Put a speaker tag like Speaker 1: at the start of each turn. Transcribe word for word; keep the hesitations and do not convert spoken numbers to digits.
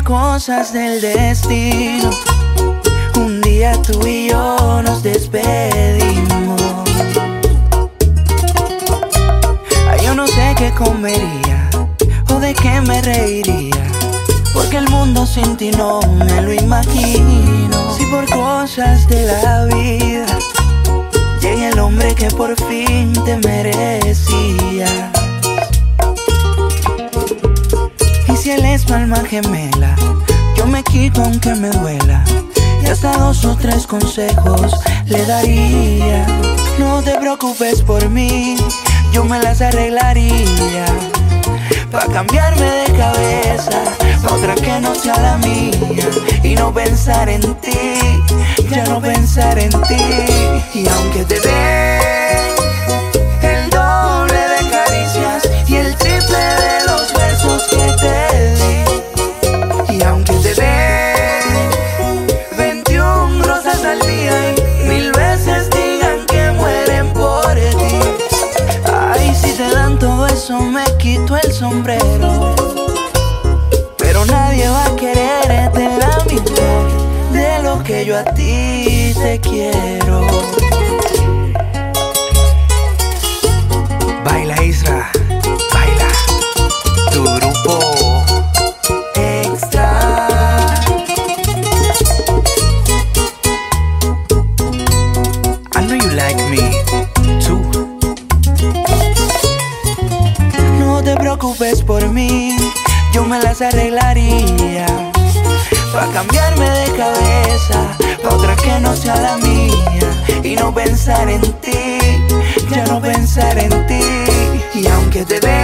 Speaker 1: cosas del destino, un día tú y yo nos despedimos. Ay, yo no sé qué comería o de qué me reiría, porque el mundo sin ti no me lo imagino. Si por cosas de la vida llega el hombre que por fin te merecía, y si él es mi alma gemela, yo me quito aunque me duela, y hasta dos o tres consejos le daría. No te preocupes por mí, yo me las arreglaría, pa' cambiarme de cabeza, pa' otra que no sea la mía, y no pensar en ti, ya no pensar en ti. Y aunque te dé el doble de caricias y el triple de los besos que te di, y aunque te dé veintiún rosas al día y mil veces digan que mueren por ti, ay, si te dan todo eso me quito el sombrero, pero nadie va a quererte la mitad de lo que yo a ti te quiero. Baila Isra, baila tu grupo extra. I know you like me too. No te preocupes por mí, yo me las arreglaría, pa' cambiarme de cabeza, pa' otra que no sea la mía, y no pensar en ti, ya no pensar en ti. Y aunque te dé